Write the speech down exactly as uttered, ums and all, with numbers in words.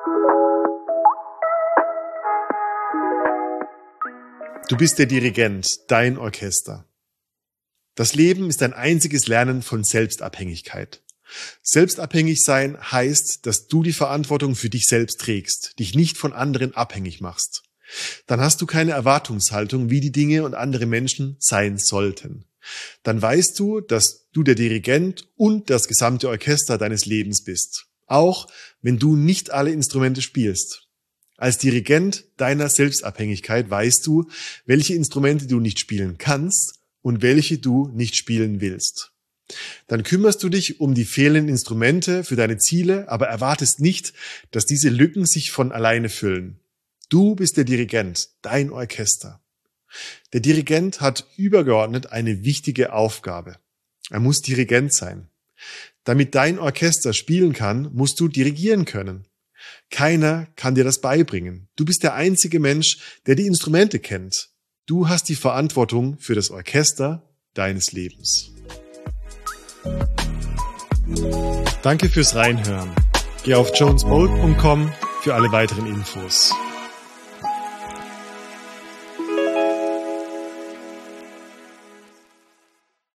Du bist der Dirigent, dein Orchester. Das Leben ist ein einziges Lernen von Selbstabhängigkeit. Selbstabhängig sein heißt, dass du die Verantwortung für dich selbst trägst, dich nicht von anderen abhängig machst. Dann hast du keine Erwartungshaltung, wie die Dinge und andere Menschen sein sollten. Dann weißt du, dass du der Dirigent und das gesamte Orchester deines Lebens bist, auch wenn du nicht alle Instrumente spielst. Als Dirigent deiner Selbstabhängigkeit weißt du, welche Instrumente du nicht spielen kannst und welche du nicht spielen willst. Dann kümmerst du dich um die fehlenden Instrumente für deine Ziele, aber erwartest nicht, dass diese Lücken sich von alleine füllen. Du bist der Dirigent, dein Orchester. Der Dirigent hat übergeordnet eine wichtige Aufgabe. Er muss Dirigent sein. Damit dein Orchester spielen kann, musst du dirigieren können. Keiner kann dir das beibringen. Du bist der einzige Mensch, der die Instrumente kennt. Du hast die Verantwortung für das Orchester deines Lebens. Danke fürs Reinhören. Geh auf jones bolt punkt com für alle weiteren Infos.